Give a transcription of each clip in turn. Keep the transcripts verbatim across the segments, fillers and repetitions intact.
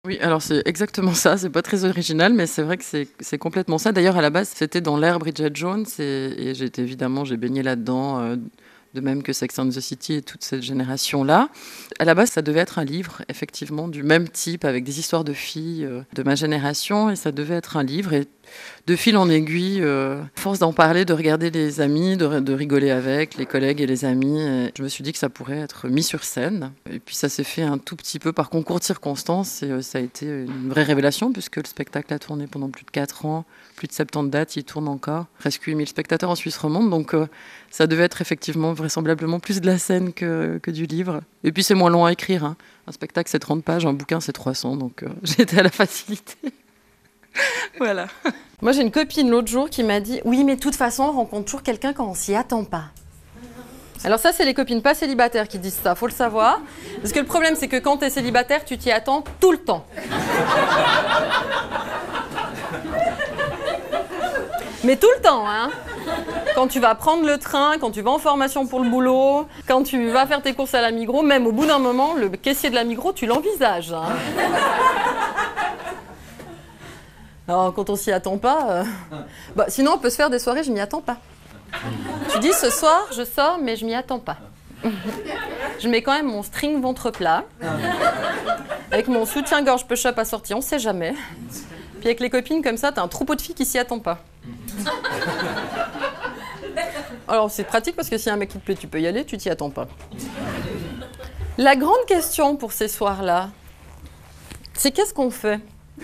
Oui, alors c'est exactement ça, c'est pas très original, mais c'est vrai que c'est c'est complètement ça. D'ailleurs, à la base, c'était dans l'ère Bridget Jones et et j'ai été évidemment, j'ai baigné là-dedans, heu, de même que Sex and the City et toute cette génération-là. À la base, ça devait être un livre, effectivement, du même type, avec des histoires de filles, heu, de ma génération et ça devait être un livre et de fil en aiguille, heu, à force d'en parler, de regarder les amis, de de rigoler avec les collègues et les amis et je me suis dit que ça pourrait être mis sur scène et puis ça s'est fait un tout petit peu par concours de circonstances et heu, ça a été une vraie révélation puisque le spectacle a tourné pendant plus de quatre ans, plus de soixante-dix dates, il tourne encore. Presque huit mille spectateurs en Suisse romande donc heu, ça devait être effectivement vraisemblablement plus de la scène que que du livre et puis c'est moins long à écrire, hein. Un spectacle c'est trente pages, un bouquin c'est trois cents donc heu, j'ai été à la facilité. Voilà. Moi, j'ai une copine l'autre jour qui m'a dit « Oui, mais de toute façon, on rencontre toujours quelqu'un quand on s'y attend pas. » Alors ça, c'est les copines pas célibataires qui disent ça, faut le savoir. Parce que le problème, c'est que quand tu es célibataire, tu t'y attends tout le temps. Mais tout le temps, hein. Quand tu vas prendre le train, quand tu vas en formation pour le boulot, quand tu vas faire tes courses à la Migros, même au bout d'un moment, le caissier de la Migros, tu l'envisages. Hein. Alors, quand on s'y attend pas... Euh... Bah, sinon, on peut se faire des soirées, je m'y attends pas. Tu dis, ce soir, je sors, mais je m'y attends pas. Je mets quand même mon string ventre plat, avec mon soutien-gorge push-up assorti, on sait jamais. Puis avec les copines, comme ça, t'as un troupeau de filles qui s'y attend pas. Alors, c'est pratique parce que s'il y a un mec qui te plaît, tu peux y aller, tu t'y attends pas. La grande question pour ces soirs-là, c'est qu'est-ce qu'on fait ?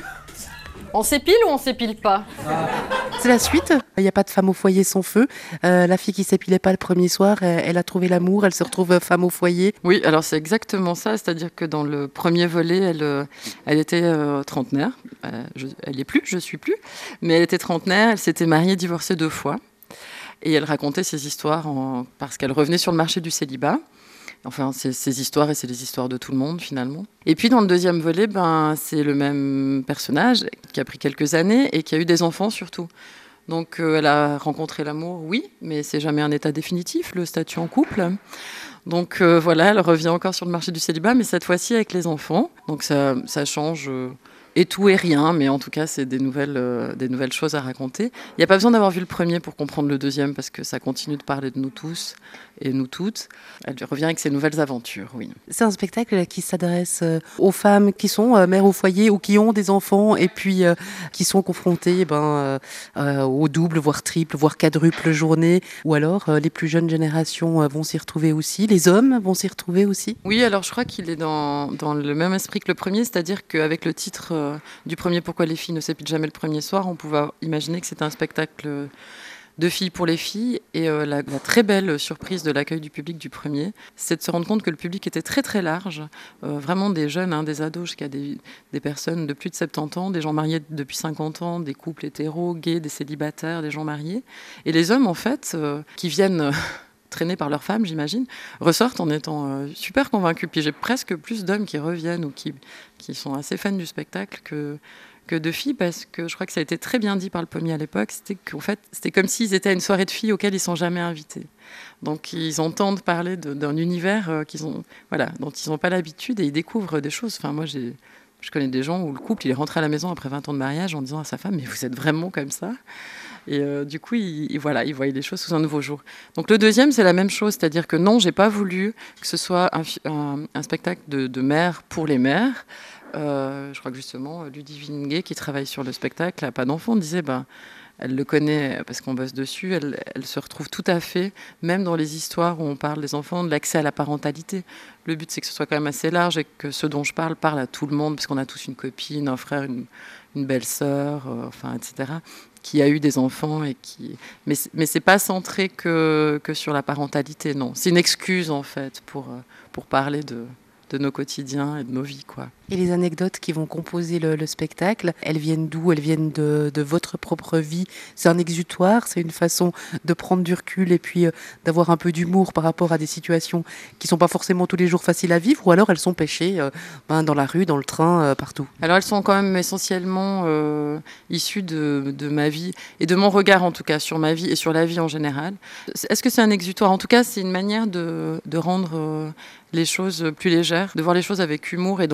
On s'épile ou on s'épile pas ? C'est la suite. Il n'y a pas de femme au foyer sans feu. Euh, la fille qui s'épilait pas le premier soir, elle, elle a trouvé l'amour, elle se retrouve femme au foyer. Oui, alors c'est exactement ça. C'est-à-dire que dans le premier volet, elle, euh, elle était euh, trentenaire. Euh, je, elle n'est plus, je suis plus. Mais elle était trentenaire, elle s'était mariée, divorcée deux fois. Et elle racontait ses histoires en, parce qu'elle revenait sur le marché du célibat. Enfin, c'est ses histoires et c'est les histoires de tout le monde, finalement. Et puis, dans le deuxième volet, ben, c'est le même personnage qui a pris quelques années et qui a eu des enfants, surtout. Donc, euh, elle a rencontré l'amour, oui, mais c'est jamais un état définitif, le statut en couple. Donc, euh, voilà, elle revient encore sur le marché du célibat, mais cette fois-ci avec les enfants. Donc, ça, ça change... Euh, et tout et rien, mais en tout cas, c'est des nouvelles, euh, des nouvelles choses à raconter. Il n'y a pas besoin d'avoir vu le premier pour comprendre le deuxième, parce que ça continue de parler de nous tous et nous toutes. Elle revient avec ses nouvelles aventures, oui. C'est un spectacle qui s'adresse aux femmes qui sont mères au foyer ou qui ont des enfants et puis euh, qui sont confrontées ben, euh, aux doubles, voire triples, voire quadruples journées. Ou alors, euh, les plus jeunes générations euh, vont s'y retrouver aussi. Les hommes vont s'y retrouver aussi. Oui, alors je crois qu'il est dans, dans le même esprit que le premier, c'est-à-dire qu'avec le titre euh, du premier « Pourquoi les filles ne s'épilent jamais le premier soir », on pouvait imaginer que c'était un spectacle de filles pour les filles. Et euh, la, la très belle surprise de l'accueil du public du premier, c'est de se rendre compte que le public était très très large, euh, vraiment des jeunes, hein, des ados jusqu'à des, des personnes de plus de soixante-dix ans, des gens mariés depuis cinquante ans, des couples hétéros, gays, des célibataires, des gens mariés. Et les hommes, en fait, euh, qui viennent... traînés par leurs femmes, j'imagine, ressortent en étant euh, super convaincus. Puis j'ai presque plus d'hommes qui reviennent ou qui, qui sont assez fans du spectacle que, que de filles, parce que je crois que ça a été très bien dit par le premier à l'époque, c'était qu'en fait, c'était comme s'ils étaient à une soirée de filles auxquelles ils ne sont jamais invités. Donc ils entendent parler de, d'un univers euh, qu'ils ont, voilà, dont ils n'ont pas l'habitude et ils découvrent des choses. Enfin, moi, j'ai, je connais des gens où le couple il est rentré à la maison après vingt ans de mariage en disant à sa femme « mais vous êtes vraiment comme ça ?» Et euh, du coup, il, il, voilà, il voyait les choses sous un nouveau jour. Donc le deuxième, c'est la même chose, c'est-à-dire que non, j'ai pas voulu que ce soit un, un, un spectacle de, de mères pour les mères. Euh, je crois que justement, Ludivine Nguet, qui travaille sur le spectacle, n'a pas d'enfant, disait, ben, elle le connaît parce qu'on bosse dessus, elle, elle se retrouve tout à fait, même dans les histoires où on parle des enfants, de l'accès à la parentalité. Le but, c'est que ce soit quand même assez large et que ce dont je parle parle à tout le monde, parce qu'on a tous une copine, un frère, une, une belle-sœur, euh, enfin, et cetera, qui a eu des enfants et qui... Mais, mais c'est pas centré que, que sur la parentalité, non. C'est une excuse, en fait, pour, pour parler de, de nos quotidiens et de nos vies, quoi. Et les anecdotes qui vont composer le, le spectacle, elles viennent d'où ? Elles viennent de, de votre propre vie. C'est un exutoire, c'est une façon de prendre du recul et puis euh, d'avoir un peu d'humour par rapport à des situations qui sont pas forcément tous les jours faciles à vivre, ou alors elles sont pêchées euh, ben, dans la rue, dans le train, euh, partout. Alors elles sont quand même essentiellement euh, issues de, de ma vie et de mon regard en tout cas sur ma vie et sur la vie en général. Est-ce que c'est un exutoire ? En tout cas, c'est une manière de, de rendre euh, les choses plus légères, de voir les choses avec humour et d'en rire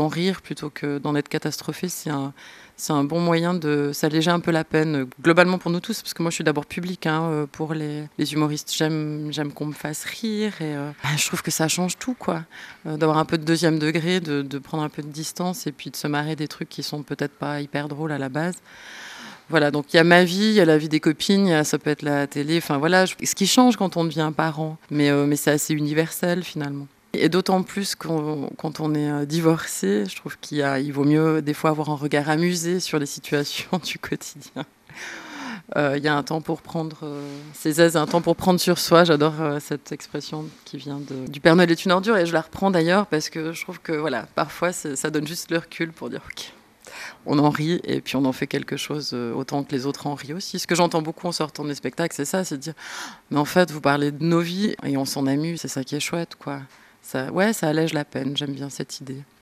plutôt que d'en être catastrophé, c'est un, c'est un bon moyen de s'alléger un peu la peine, globalement pour nous tous, parce que moi je suis d'abord public hein, pour les, les humoristes. J'aime, j'aime qu'on me fasse rire et euh, je trouve que ça change tout, quoi. Euh, d'avoir un peu de deuxième degré, de, de prendre un peu de distance et puis de se marrer des trucs qui sont peut-être pas hyper drôles à la base. Voilà, donc il y a ma vie, il y a la vie des copines, y a, ça peut être la télé, enfin voilà, je, ce qui change quand on devient parent, mais, euh, mais c'est assez universel finalement. Et d'autant plus qu'on, quand on est divorcé, je trouve qu'il y a, il vaut mieux des fois avoir un regard amusé sur les situations du quotidien. Euh, il y a un temps pour prendre euh, ses aises, un temps pour prendre sur soi. J'adore euh, cette expression qui vient de, du Père Noël est une ordure et je la reprends d'ailleurs parce que je trouve que voilà, parfois ça donne juste le recul pour dire ok. On en rit et puis on en fait quelque chose euh, autant que les autres en rient aussi. Ce que j'entends beaucoup en sortant des spectacles, c'est ça, c'est de dire mais en fait vous parlez de nos vies et on s'en amuse, c'est ça qui est chouette quoi. Ça, ouais, ça allège la peine, j'aime bien cette idée.